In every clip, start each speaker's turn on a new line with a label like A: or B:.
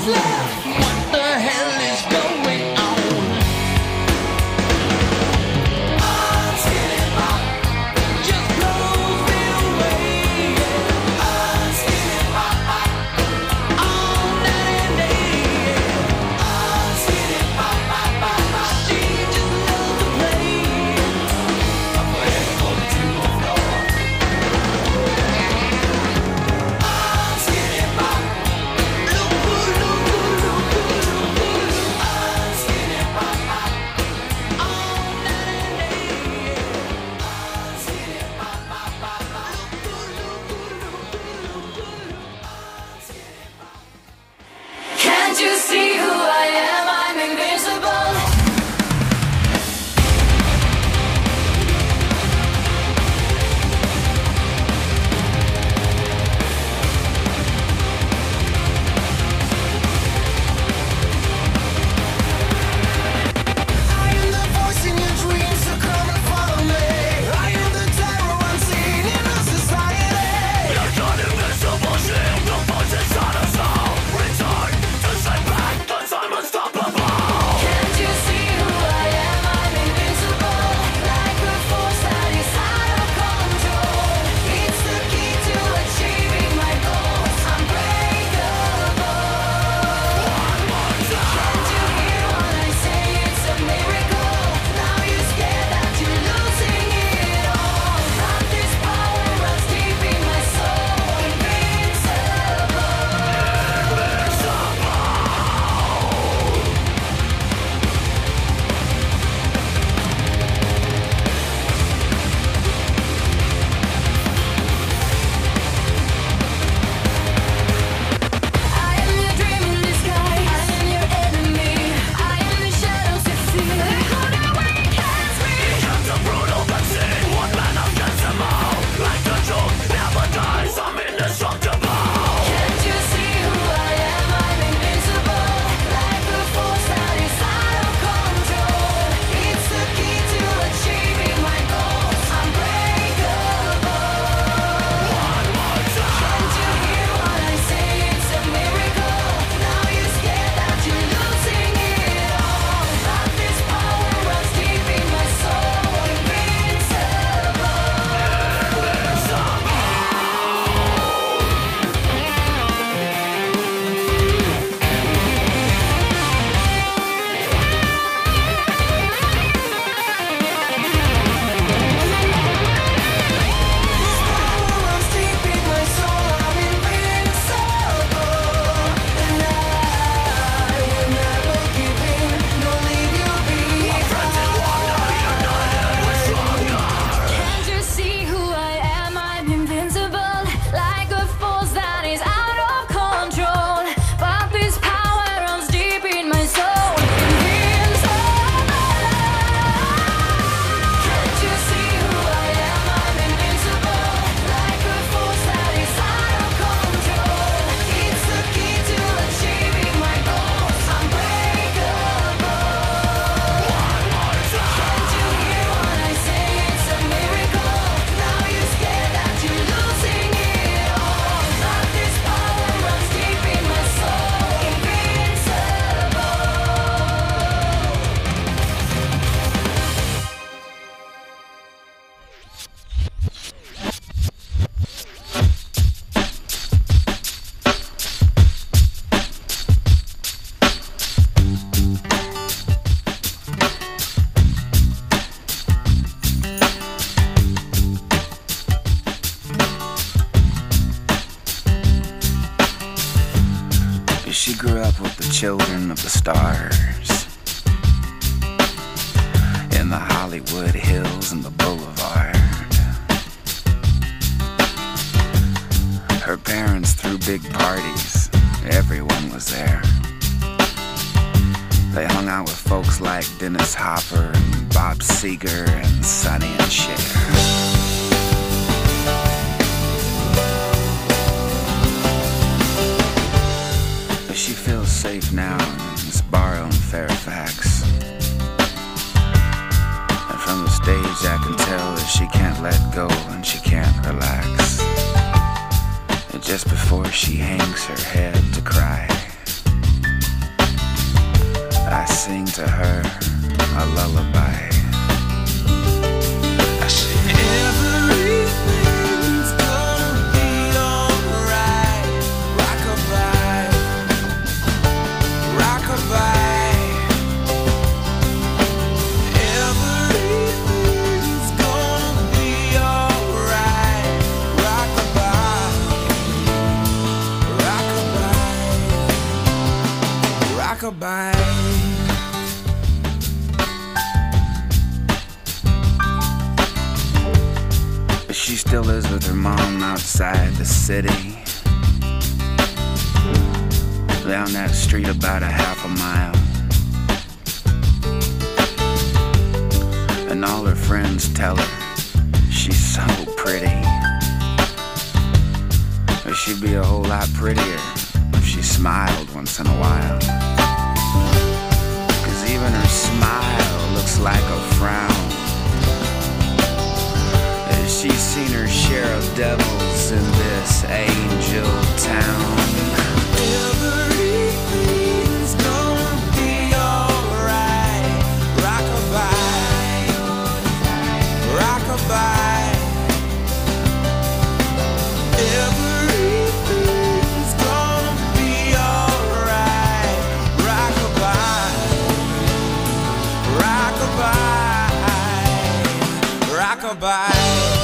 A: What the hell is going on? Just blows me away. All night and day. She just loves to play. I'm ready for the 204.
B: Can't you see who I am? I'm invincible.
A: I am the voice in your dreams, so come and follow me. I am the terror unseen in our society. You're not invincible, shield the voice inside us all. Return to send back the time unstoppable.
B: Can't you see who I am? I'm invincible. Like a force that is out of control. It's the key to achieving my goals. Unbreakable. Can't you hear what I say? It's a miracle. Now you're scared that you're losing it all. But this power runs deep in my soul. Invincible. I am your dream in disguise. I am your enemy. I am the shadows you fear. Who awakens me?
A: Just a brutal vaccine, one man against them all. Like the truth never dies, I'm indestructible.
B: Can't you see who I am? I'm invincible. Like a force that is out of control. It's the key to achieving my goals. Unbreakable. Can't you hear what I say? It's a miracle. Now you're scared that you're losing it all. But this power runs deep in my soul. Invincible.
A: Runs deep in my soul, I'm invincible. And I will never give in, nor leave you behind.
B: Can't you see who I am? I'm invincible, like a force that is out of control. But this power runs deep in my soul. Invincible. Can't you see who I am? I'm invincible, like a force that is out of control. It's the key to achieving my goals. Unbreakable. Can't you hear what I say? It's a miracle. Now you're scared that you're losing it all. But this power runs deep in my soul. Invincible.
C: She grew up with the children of the stars in the Hollywood Hills and the Boulevard. Her parents threw big parties. Everyone was there. They hung out with folks like Dennis Hopper and Bob Seger and Sonny and Cher. But she feels safe now in Sbarro and Fairfax. And from the stage I can tell that she can't let go and she can't relax. And just before she hangs her head to cry, I sing to her a lullaby. I sing, everything's gonna be alright. Rockabye, rockabye. Everything's gonna be alright. Rockabye, rockabye, rockabye. She still lives with her mom outside the city, down that street about a half a mile. And all her friends tell her she's so pretty, but she'd be a whole lot prettier if she smiled once in a while. 'Cause even her smile looks like a frown. She's seen her share of devils in this angel town. Everything's gonna be alright. Rockabye, rockabye. Everything's gonna be alright. Rockabye, rockabye, rockabye.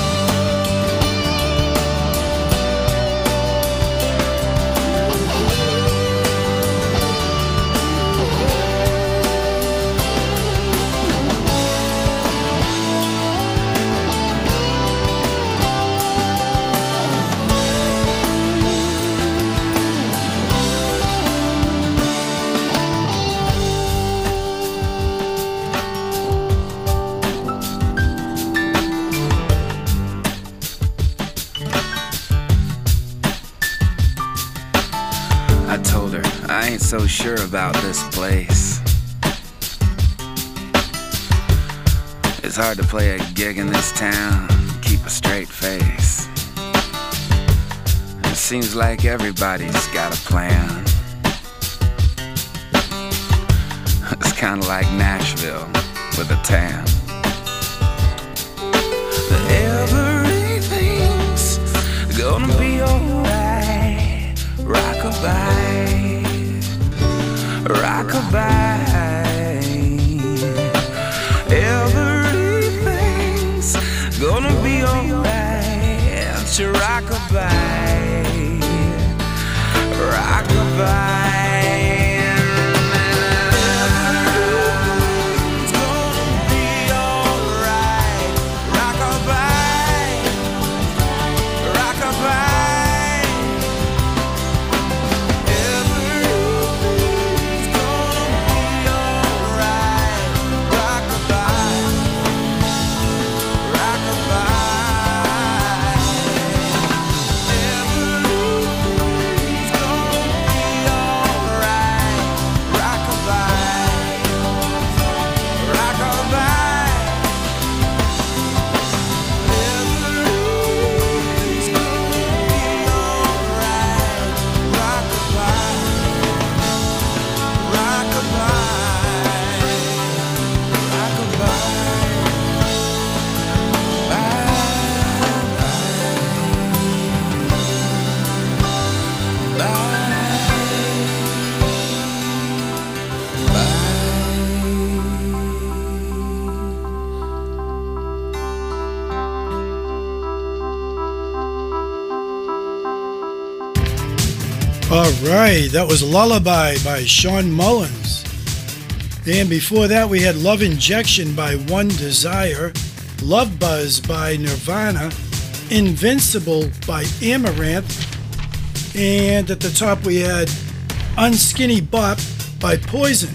C: I ain't so sure about this place. It's hard to play a gig in this town, keep a straight face. It seems like everybody's got a plan. It's kinda like Nashville with a tan. Everything's gonna be alright. Rockabye, rockabye. Everything's gonna be alright. Rockabye, rockabye.
D: All right, that was Lullaby by Sean Mullins. And before that, we had Love Injection by One Desire, Love Buzz by Nirvana, Invincible by Amaranth, and at the top we had Unskinny Bop by Poison.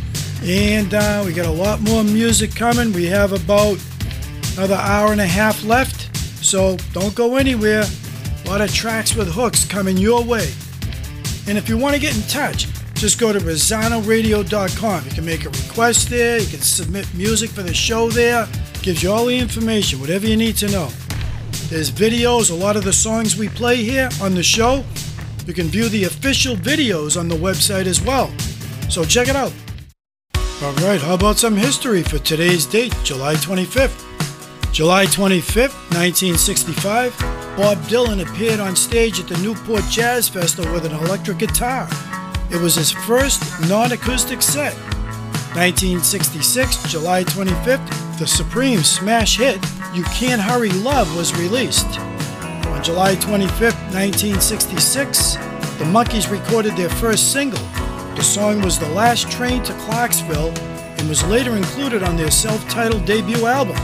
D: And we got a lot more music coming. We have about another hour and a half left, so don't go anywhere. A lot of tracks with hooks coming your way. And if you want to get in touch, just go to RosanoRadio.com. You can make a request there. You can submit music for the show there. Gives you all the information, whatever you need to know. There's videos, a lot of the songs we play here on the show. You can view the official videos on the website as well. So check it out. All right, how about some history for today's date, July 25th? July 25th, 1965, Bob Dylan appeared on stage at the Newport Jazz Festival with an electric guitar. It was his first non-acoustic set. 1966, July 25th, the Supreme smash hit You Can't Hurry Love was released. On July 25th, 1966, the Monkees recorded their first single. The song was The Last Train to Clarksville and was later included on their self-titled debut album.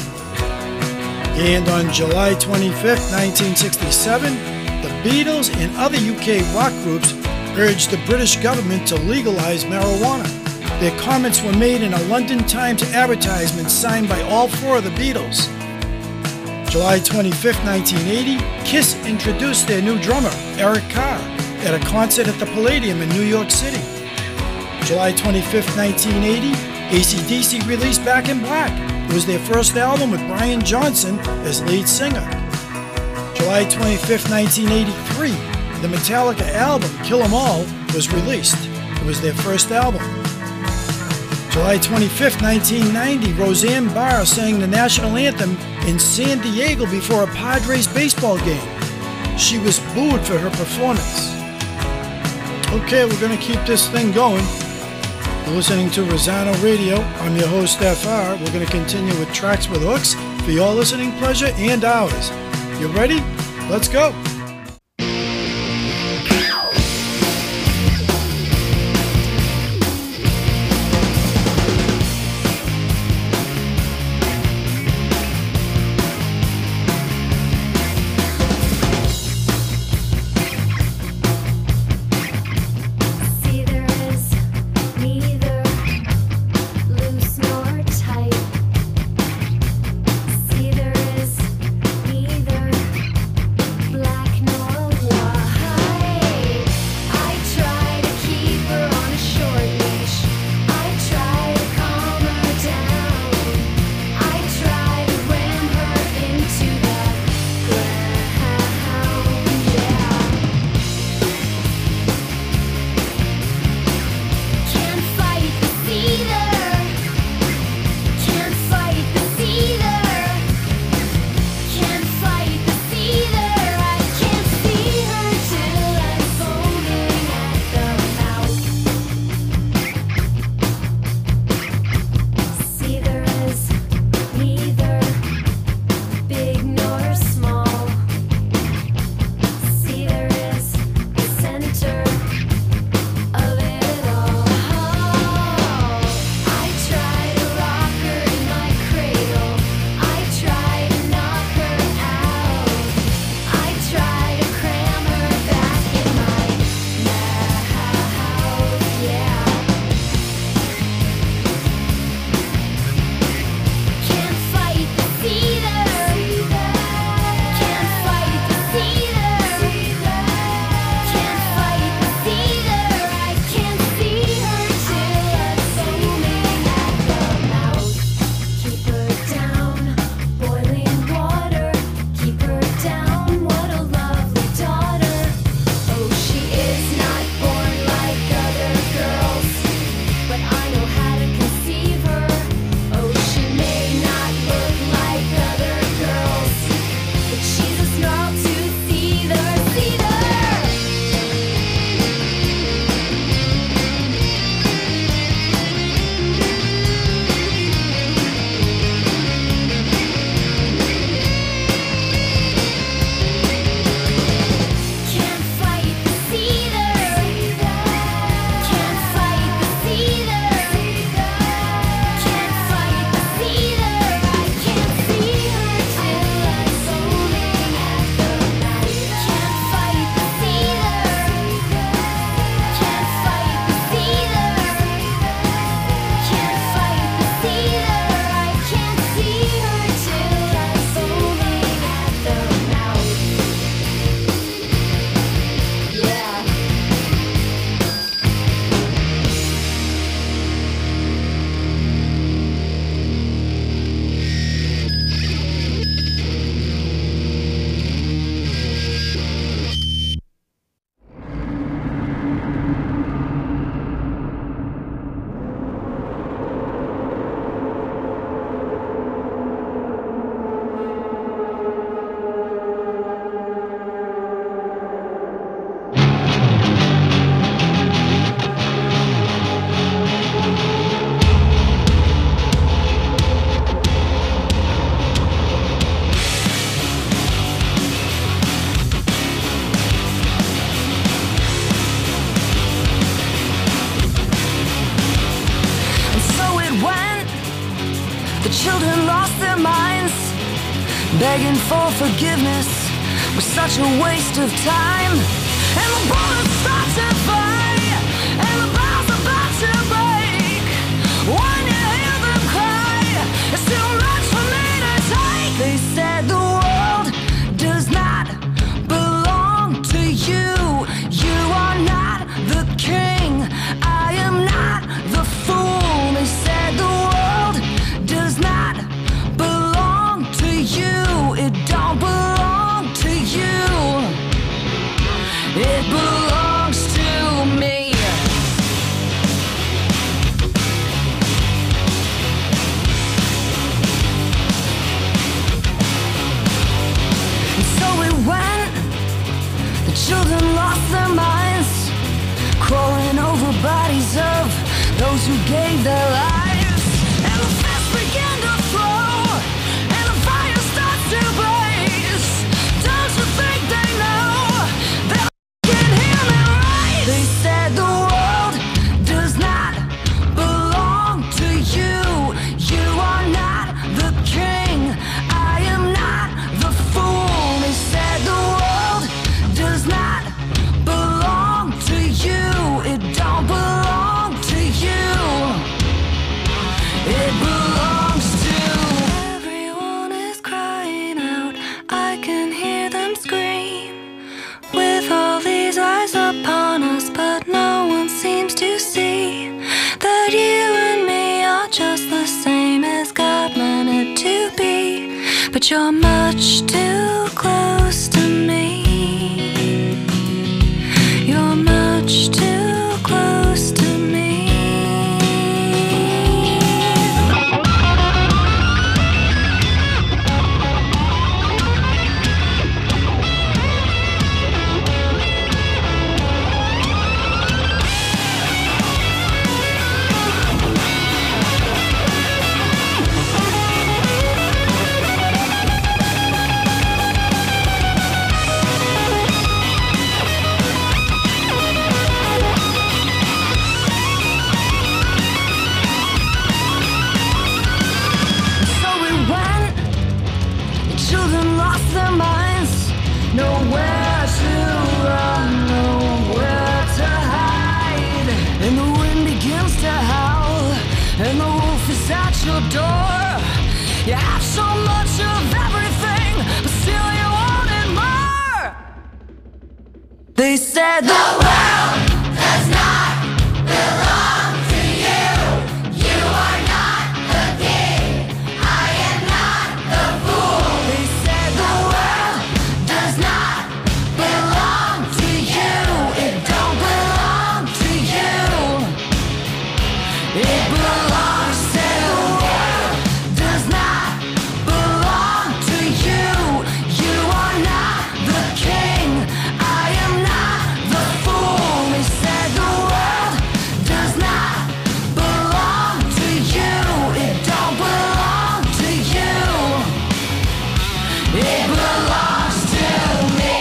D: And on July 25th, 1967, the Beatles and other UK rock groups urged the British government to legalize marijuana. Their comments were made in a London Times advertisement signed by all four of the Beatles. July 25th, 1980, Kiss introduced their new drummer, Eric Carr, at a concert at the Palladium in New York City. July 25th, 1980, AC/DC released Back in Black. It was their first album with Brian Johnson as lead singer. July 25th, 1983, the Metallica album Kill 'Em All was released. It was their first album. July 25th, 1990, Roseanne Barr sang the national anthem in San Diego before a Padres baseball game. She was booed for her performance. Okay, we're going to keep this thing going. You're listening to Rosanna Radio. I'm your host, FR. We're going to continue with Tracks with Hooks for your listening pleasure and ours. You ready? Let's go.
B: See, there is neither loose nor tight. See, there is neither black begging for forgiveness was such a waste of time. And the bullets start to fly, and the bell's about to break. When you hear them cry, it's too much for me to take. They said the world does not belong to you. You are not the king, I am not the fool. They said the world does not belong to you. It don't belong to you. It belongs to me. And so it went. The children lost their minds, crawling over bodies of those who gave their lives. And the fists began to flow, and the fire starts to blaze. Don't you think they know that I can hear me right? They said the world does not belong to you. You are not the king, I am not the fool. They said the world does not belong to you. It don't belong to you. It belongs to everyone is crying out. I can hear them scream. With all these eyes upon us, but no one seems to see that you and me are just the same as God meant it to be. But you're much too close to me. You're much too close to me. So it went. The children lost their minds. Nowhere to run, nowhere to hide. And the wind begins to howl, and the wolf is at your door. You have so much of everything, but still you wanted more. They said the world does not belong to you. You are not the king, I am not the fool. They said the world does not belong to you. It don't belong to you. It belongs to the world does not belong to you. You are not the king, I am not the fool. They said the world does not belong to you. It don't belong to you. It belongs to me.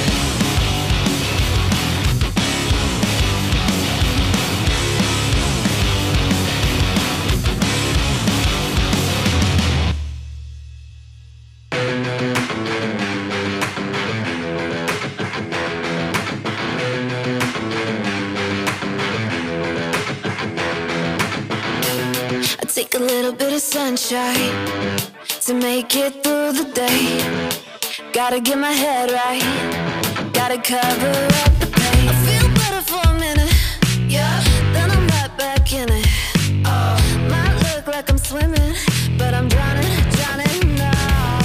B: I take a little bit of sunshine to make it through the day. Gotta get my head right, gotta cover up the pain. I feel better for a minute, yeah, then I'm right back in it. Might look like I'm swimming, but I'm drowning now.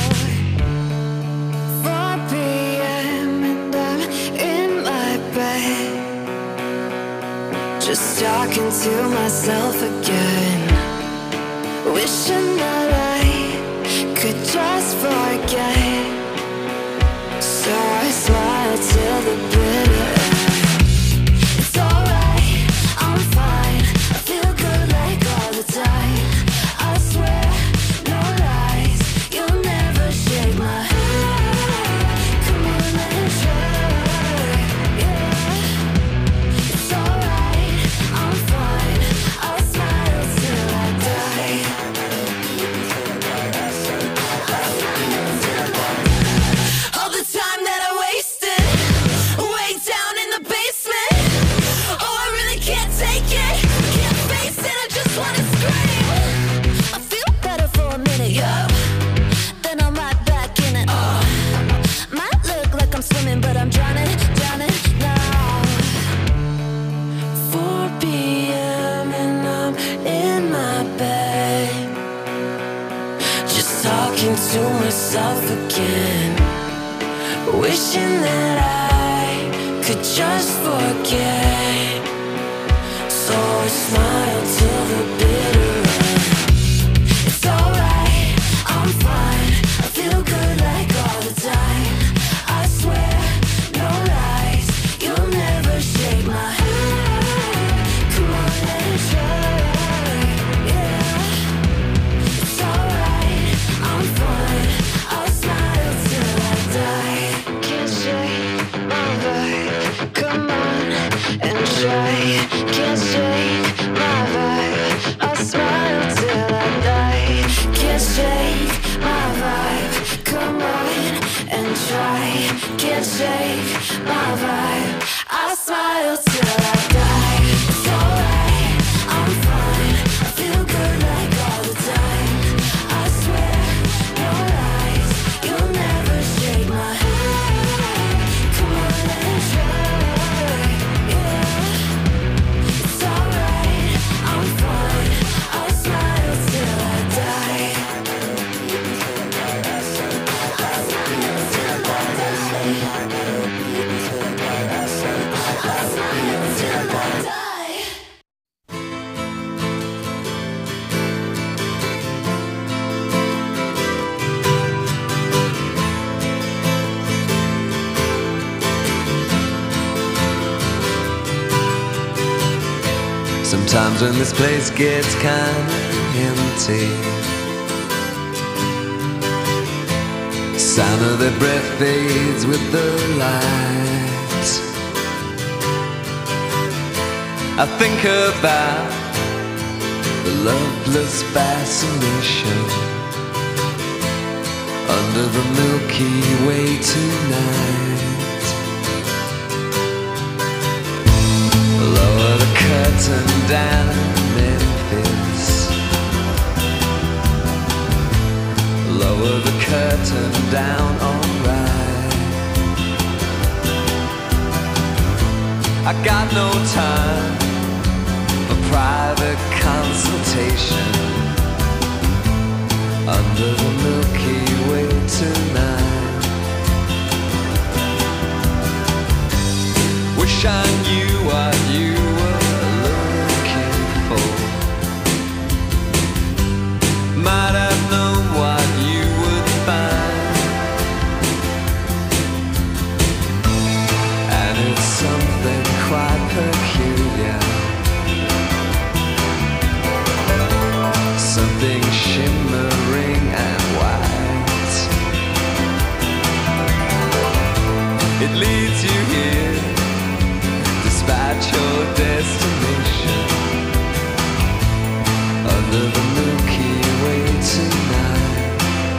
B: 4 p.m. and I'm in my bed, just talking to myself again, wishing that I could just forget. So I smile till the bitter end. It's alright, I'm fine, I feel good like all the time. I swear, no lies, you'll never shake my hand. Come on and try, yeah. It's alright, I'm fine, I'll smile till I die. I'll smile till I die. myself again, wishing that I could just forget. So I smile till the bitter end. It's alright, I'm fine, I feel good like all the time. I swear, no lies, you'll never shake my hand. Come on and try, yeah. It's alright, I'm fine, I'll smile till I die. Can't shake my vibe, come on and try. Can't shake my vibe, I'll smile till I die. Can't shake my vibe, come on and try. Can't shake my vibe, I'll smile till I die. It's alright, I'm fine, I feel good like all the time. I swear, no lies, you'll never shake my hand. Come on and try, yeah. It's alright, I'm fine, I'll smile till I die.
E: Sometimes when this place gets kinda empty, sound of their breath fades with the light. I think about the loveless fascination under the Milky Way tonight. Lower the curtain down, Memphis. Lower the curtain down, alright. I got no time for private consultation under the Milky Way tonight. Wish I knew what you were looking for. Might have known what you would find. And it's something quite peculiar, something shimmering and white. It leads you here despite your destination under the Milky Way tonight.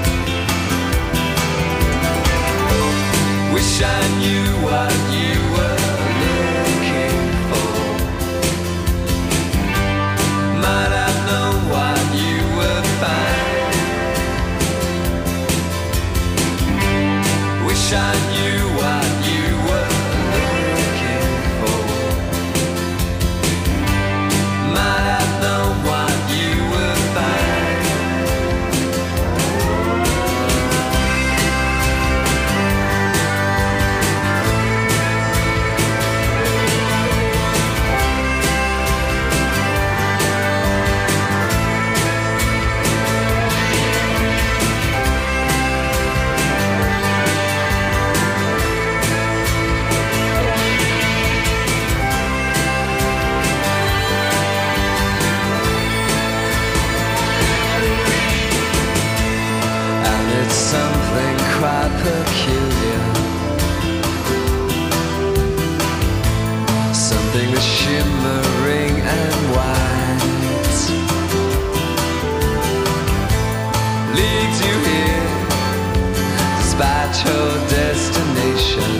E: Wish I knew what you were looking for. Might have known what you would find. Wish I knew what you were looking for. Might have known what you would find. And it's something quite peculiar, something that's shimmering and white. Leads you here despite your destination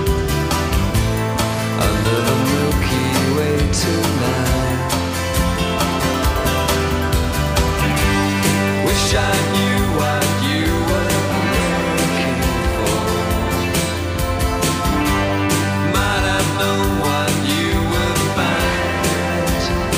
E: under the Milky Way tonight. Wish I knew what you were looking for. Might have known what you would find.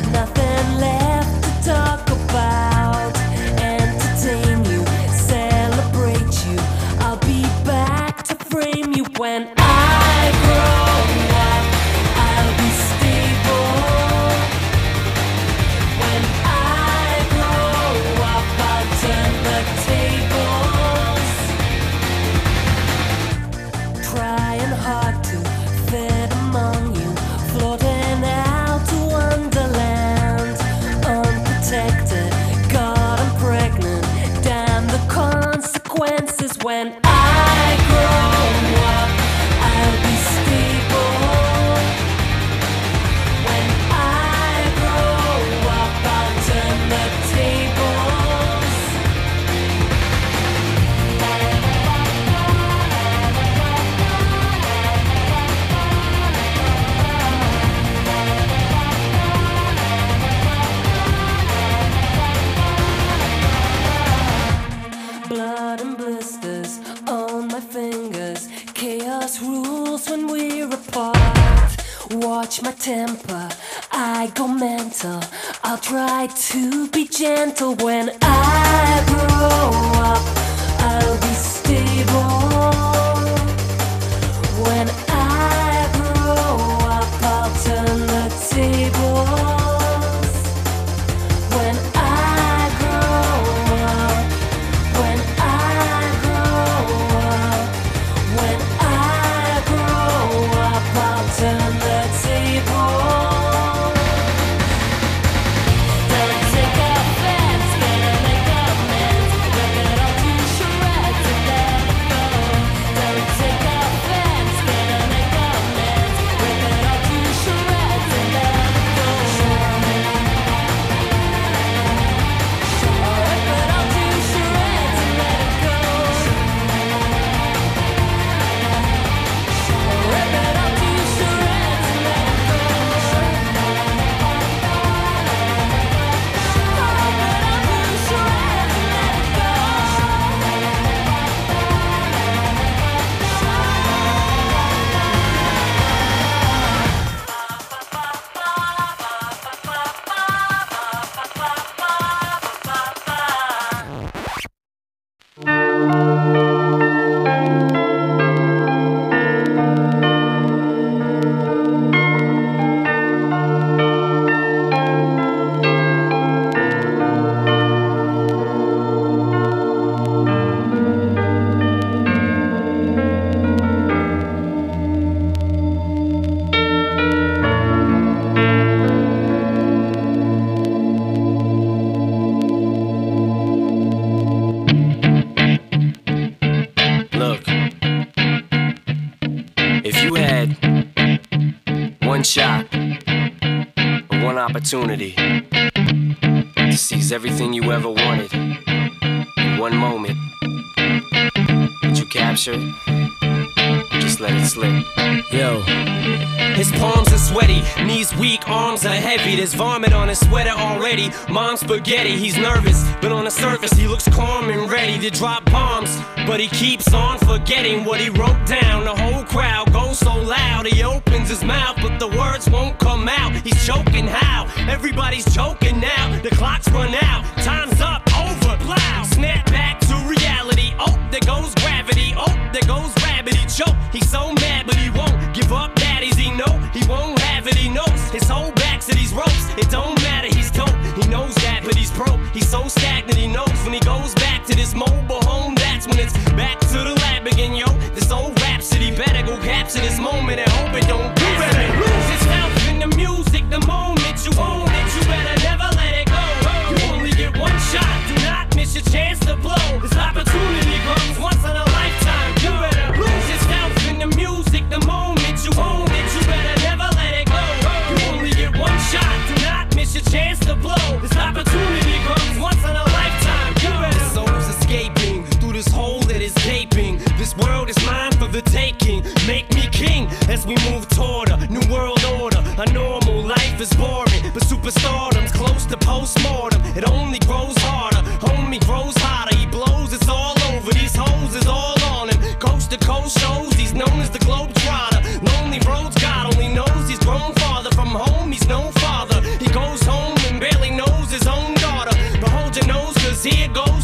B: nothing left to talk about. Entertain you, celebrate you. I'll be back to frame you when I grow up. I'll be stable. When I grow up, I'll turn the tables. Trying hard to fit among you, floating out to Wonderland, unprotected, God, I'm pregnant. Damn the consequences when I grow up. I'll be stable. When I grow up, I'll turn the tables. Blood and blisters on my fingers. Chaos rules when we're apart. Watch my temper, I go mental. I'll try to be gentle when I grow up. I'll be stable. When I grow up, I'll turn the tables. When I grow up. When I grow up. When I grow up, I'll turn the tables. Don't take offense, better make amends. Rip it all to shreds and let it go. Don't take offense, better make amends. Rip it all to shreds and let it go. Rip it all to shreds and let it go. Rip it all to shreds and let it go.
F: Look, if you had one shot or one opportunity to seize everything you ever wanted in one moment, would you capture it? Or just let it slip?
G: Yo. His palms are sweaty, knees weak, arms are heavy. There's vomit on his sweater already. Mom's spaghetti, he's nervous, but on the surface he looks calm and ready to drop bombs. But he keeps on forgetting what he wrote down. The whole crowd goes so loud, he opens his mouth, but the words won't come out. He's choking how? Everybody's joking now. The clock's run out, time's up, over, plow. Snap back to reality. Oh, there goes gravity. Oh, there goes rabbit. He choke. He's so mad, but he won't give up. Daddies, he know he won't have it. He knows his whole back to these ropes. It don't matter, he's dope. He knows that, but he's broke. He's so stagnant. He knows when he goes back to this mobile home, that's when it's back to the lab again, yo. This old rhapsody better go capture this moment and hope it don't do better. Lose itself in the music the moment you own it. You better never let it go. You only get one shot. Do not miss your chance to blow. This opportunity comes once in a lifetime. You better lose yourself in the music the moment you own it. You better never let it go. You only get one shot. Do not miss your chance to blow. This opportunity comes once in a lifetime. You better. The soul's escaping through this hole that is gaping. This world is mine for the taking. Make me king as we move toward a new world order. A normal life is boring, but superstardom's close to postmortem. It only grows harder, homie grows hotter. He blows, it's all over. These hoes is all on him. Coast to coast shows, he's known as the Globetrotter. Lonely roads, God only knows he's grown farther from home. He's no father. He goes home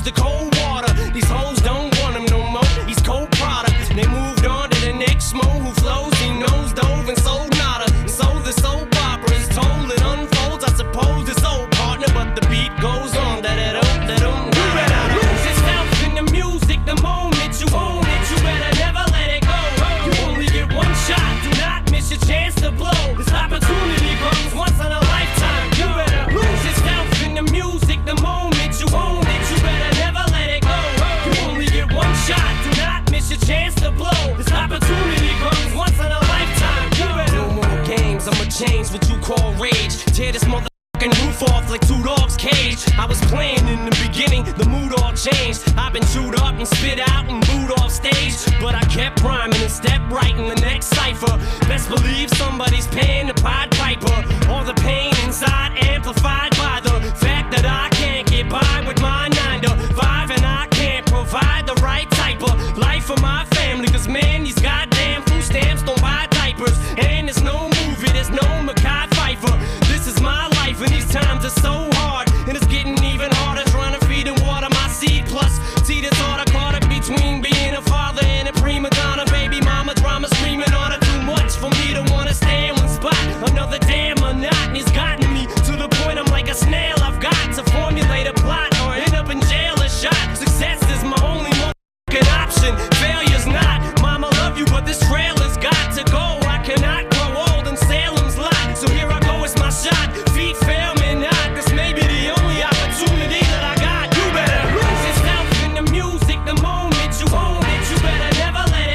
G: the cold water. These hoes don't want him no more. He's cold product. They moved on to the next mo who flows. He knows dove and sold nada. And so the soap opera is told. It unfolds. I suppose it's old partner, but the beat goes on. You better lose yourself in the music the moment you own it. You better never let it go. You only get one shot. Do not miss your chance to blow. This opportunity comes once in a lifetime. You better lose yourself in the music the moment you own it. You better never let it go. You only get one shot. Do not miss your chance to blow. This opportunity comes once in a lifetime. You better no more games. I'ma change what you call rage. Tear this motherfucking roof off like two dogs' cage. I was playing in the beginning, the mood all changed. I've been chewed up and spit out and booed off stage, but I kept rhyming and stepped right in the next cipher. Best believe somebody's paying the Pied Piper. All the pain inside amplified by the fact that I can't get by with my 9 to 5, and I can't provide the right type of life for my family. Cause man, these goddamn food stamps don't buy diapers, and there's no movie, there's no Mackay Pfeiffer. This is my life, and these times are so hard, and it's getting even harder trying to feed and water my seed. Plus, see this order caught up between being a father and a prima donna. Baby mama drama screaming on her, too much for me to wanna stay in one spot. Another damn monotony's gotten me to the point I'm like a snail. I've got to formulate a plot or end up in jail or shot. Success is my only motherfucking option. Failure's not. Mama love you, but this trailer's got to go. I cannot grow old in Salem's lot. So here I go, it's my shot. Feet fail me not. This may be the only opportunity that I got. You better lose yourself in the music the moment you own it. You better never let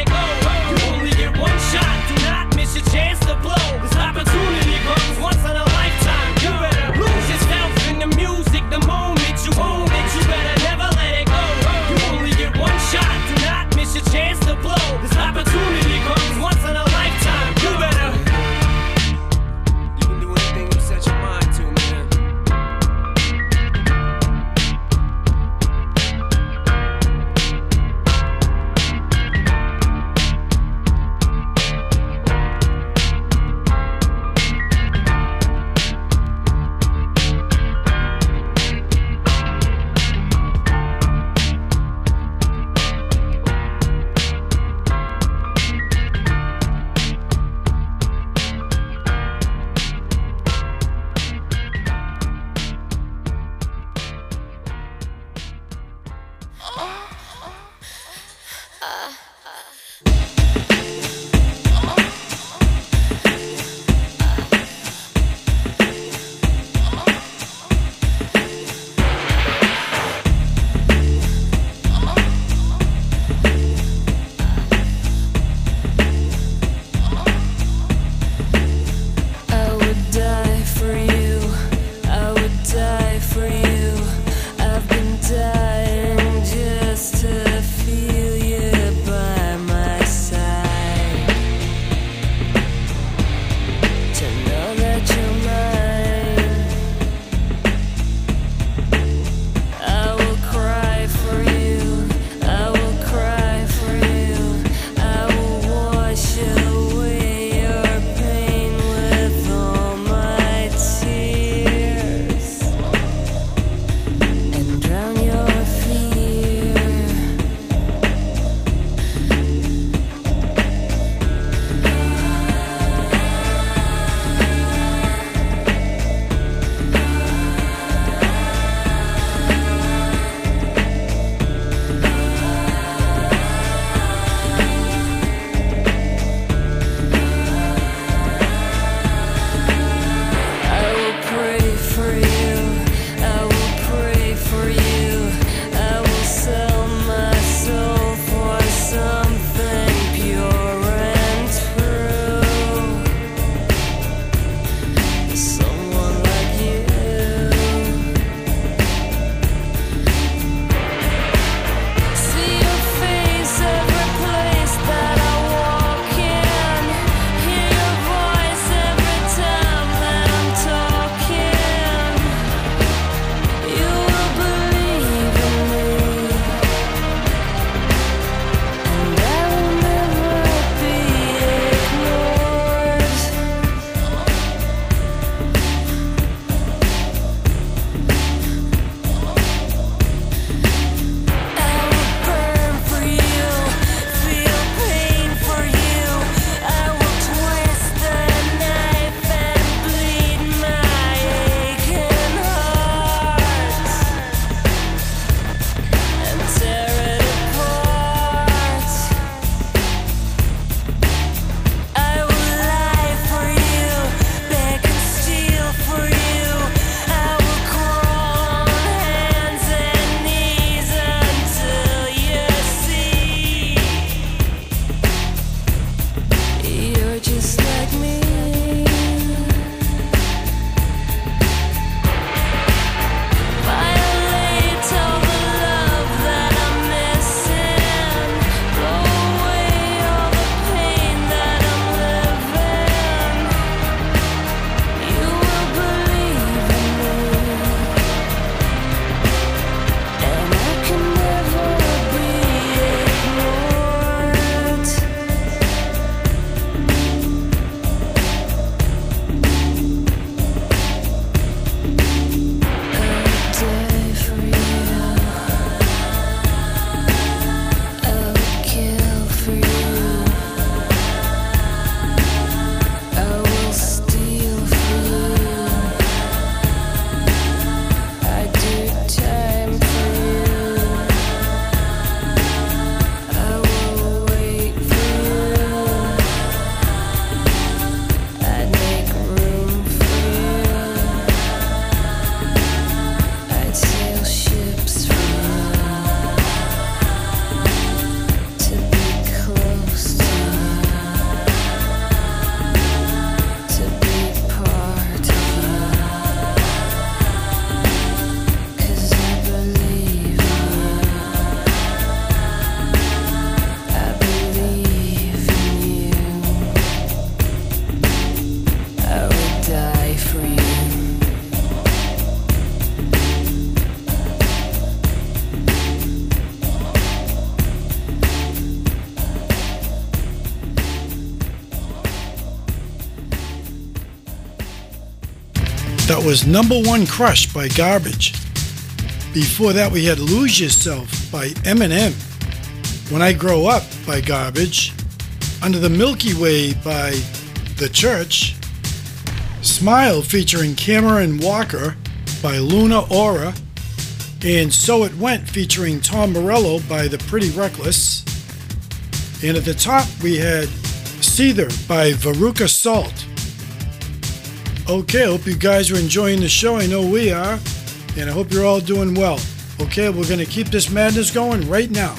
D: That was Number One Crush by Garbage. Before that, we had Lose Yourself by Eminem. When I Grow Up by Garbage. Under the Milky Way by The Church. Smile featuring Cameron Walker by Luna Aura. And So It Went featuring Tom Morello by The Pretty Reckless. And at the top, we had Seether by Veruca Salt. Okay, I hope you guys are enjoying the show. I know we are. And I hope you're all doing well. Okay, we're going to keep this madness going right now.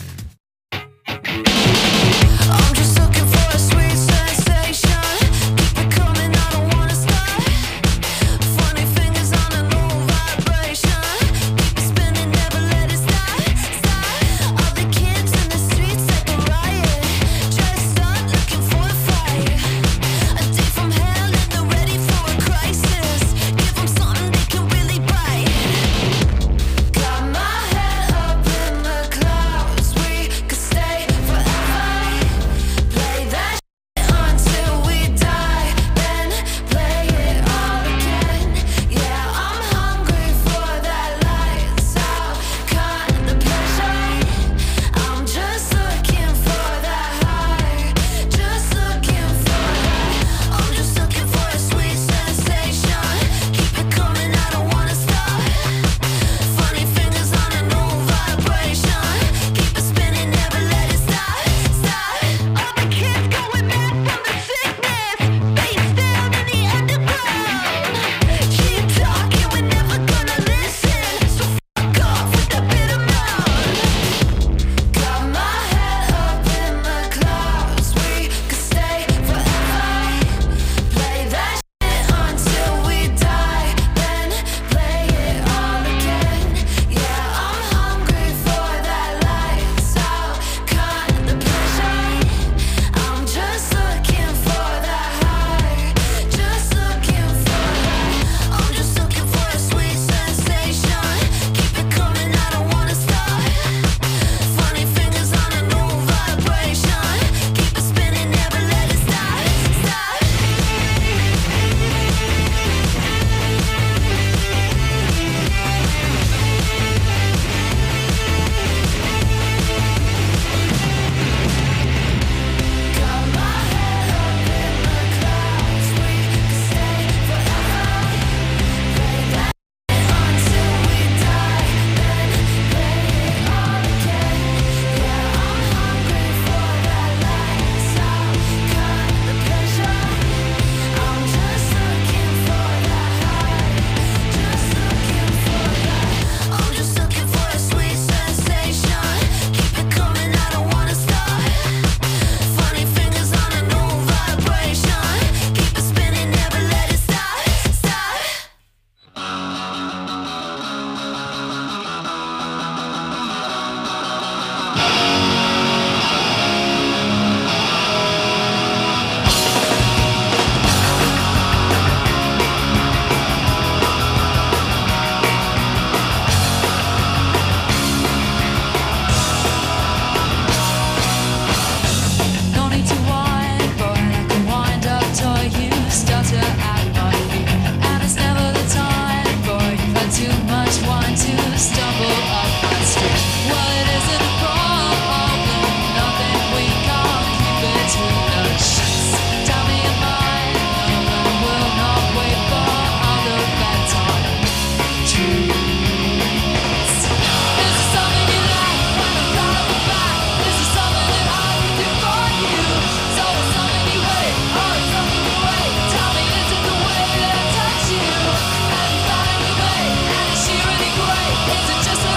B: I'm just looking for a sweet sensation. Keep it coming, I don't wanna stop. Funny fingers on a low vibration. Keep it spinning, never let it stop. Stop. All the kids in the streets like a riot. Dressed up, looking for a fight. A day from hell and they're ready for a crisis. Give them something they can really bite. Got my head up in the clouds. We could stay forever. Play that shit until we die. Then play it all again. Yeah, I'm hungry for that lights out kind of pleasure. I'm just looking for that high. Just looking for that. I'm just looking for a sweet sensation. Keep it coming, I don't wanna stop. Funny fingers on a new vibration. Keep it spinning, never let it stop. Stop. All the kids going mad from the sickness. Face down in the underground. Keep talking, we're never gonna listen. So fuck off with the bitter mouth. Got my head up in the clouds. We could stay forever. Play that shit until we die. Then play it all again. Yeah, I'm hungry for that lights out kind of pleasure. I'm just looking for that high. Just looking for that. I'm just looking for a sweet sensation. Keep it coming, I don't wanna stop. Funny fingers on a new vibration. Keep it spinning, never let it stop. Stop. Got my head up in the clouds. We could stay forever. Play that until we die. Then play it all again. Yeah, I'm hungry for that lights out kind of pleasure. I'm just looking for that high. Just looking for that. I'm just looking for a sweet sensation. Keep it coming, I don't wanna stop. Funny fingers on a new vibration. Keep it spinning, never let it stop. Stop.
H: No need to whine, boy, I can wind up till you start to act my feet. And it's never the time, boy, you've had too much wine to stumble up my street. Well, it isn't a problem, nothing we can't keep between us. Tell me your mind, no, I will not wait for other bedtime treats. This is something you like, when I'm right back. This is something that I would do for you. So it's something you hate, or it's something you hate. Tell me, is it the way that I touch you? Have you found any way? And is she really great? Is it just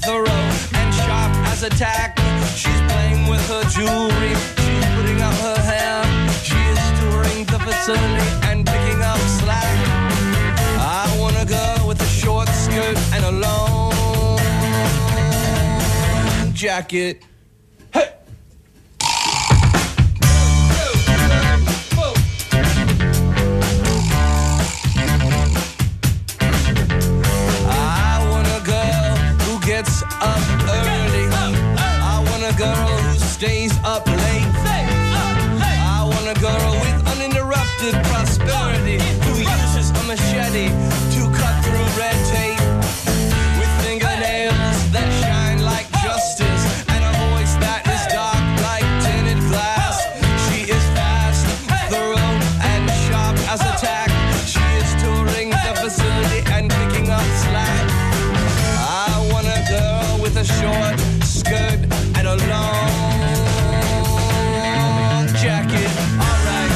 E: thorough and sharp as a tack. She's playing with her jewelry, she's putting up her hair. She is touring the facility and picking up slack. I want a girl with a short skirt and a long jacket. Hey! I want a girl who gets up early. I want a girl who stays up late. I want a girl with uninterrupted prosperity, who uses a machete to cut through red tape, with fingernails that shine like justice and a voice that is dark like tinted glass. She is fast, thorough, and sharp as a tack. She is touring the facility and picking up slack. I want a girl with a short skirt and a long jacket. All right.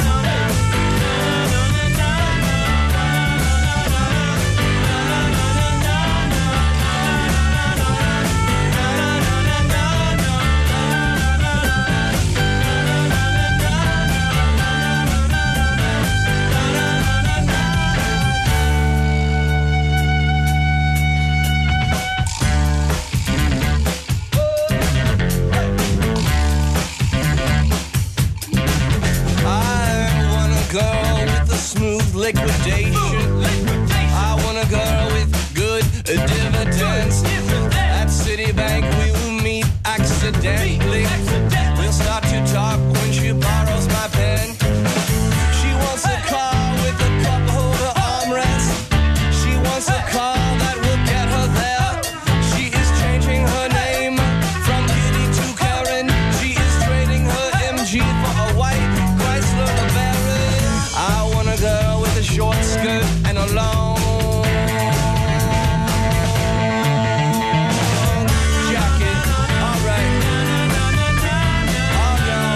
E: Girl with a smooth liquidation. I want a girl with good dividends. At Citibank we will meet accidentally. We'll start to talk when she borrows my pen. She wants a car with a cup holder armrest. She wants a car that will get her there. She is changing her name from Kitty to Karen. She is trading her MG for a white Chrysler LeBaron. I want a girl with a short skirt and a long jacket. All right. Oh no.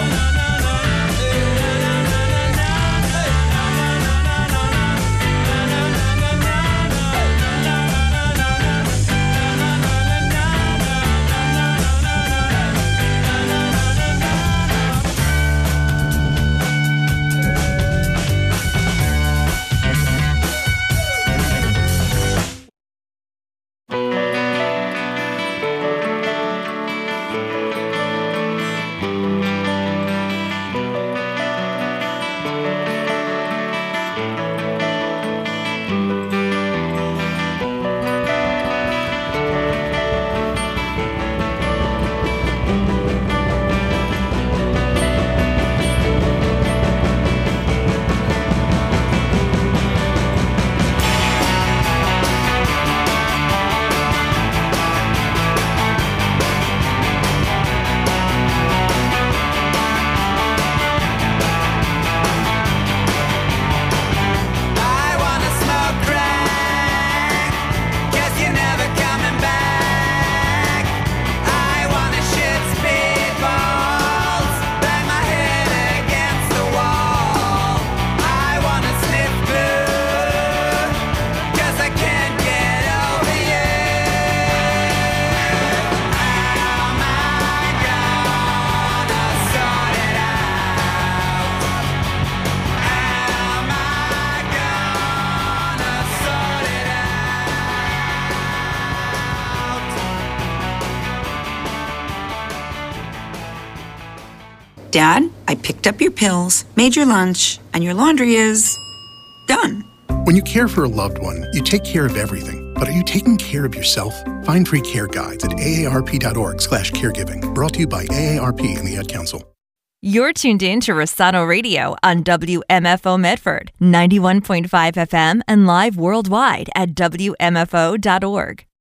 I: Dad, I picked up your pills, made your lunch, and your laundry is done.
J: When you care for a loved one, you take care of everything. But are you taking care of yourself? Find free care guides at aarp.org/caregiving. Brought to you by AARP and the Ad Council.
K: You're tuned in to Rosano Radio on WMFO Medford, 91.5 FM, and live worldwide at WMFO.org.